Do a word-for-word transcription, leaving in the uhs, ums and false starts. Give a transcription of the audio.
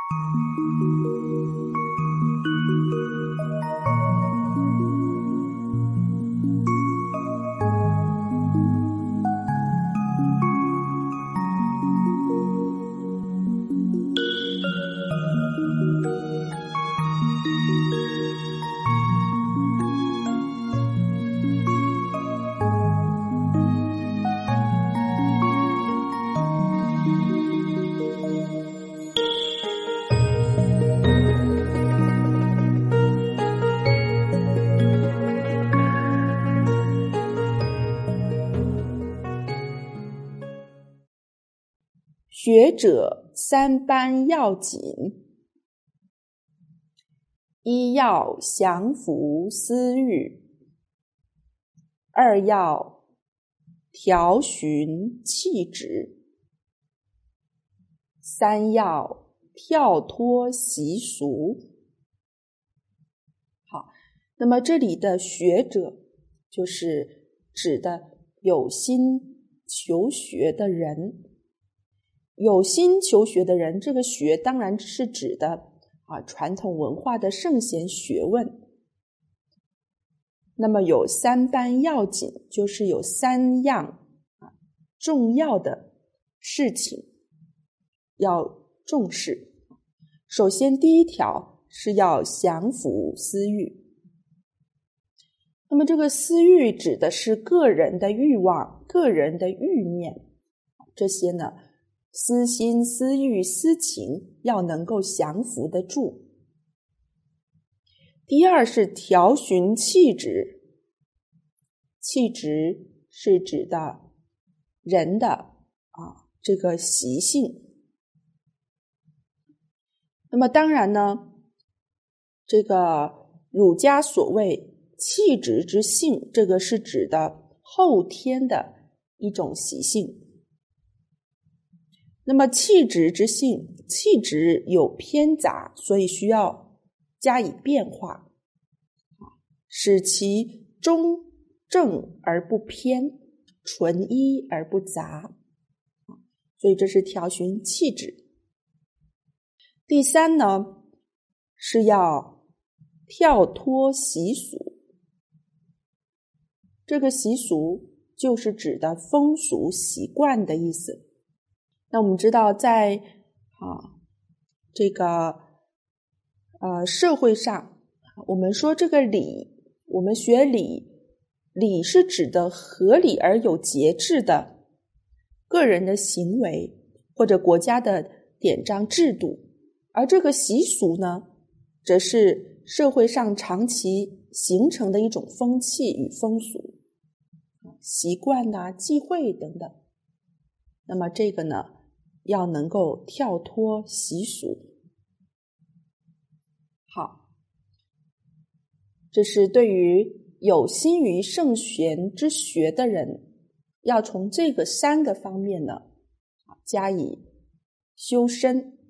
学者三般要紧：一要降伏私欲，二要调寻气质，三要跳脱习俗。好，那么这里的学者就是指的有心求学的人。有心求学的人，这个学当然是指的啊传统文化的圣贤学问。那么有三般要紧，就是有三样啊重要的事情要重视。首先第一条是要降服私欲。那么这个私欲指的是个人的欲望、个人的欲念，这些呢私心、私欲、私情要能够降服得住。第二是调寻气质，气质是指的人的啊这个习性。那么当然呢，这个儒家所谓气质之性，这个是指的后天的一种习性。那么气质之性，气质有偏杂，所以需要加以变化，使其中正而不偏，纯一而不杂。所以这是调寻气质。第三呢，是要跳脱习俗。这个习俗就是指的风俗习惯的意思。那我们知道在啊这个呃社会上，我们说这个礼，我们学礼，礼是指的合理而有节制的个人的行为或者国家的典章制度，而这个习俗呢，则是社会上长期形成的一种风气与风俗、习惯啊、忌讳等等。那么这个呢，要能够跳脱习俗。好，这是对于有心于圣贤之学的人，要从这个三个方面呢加以修身。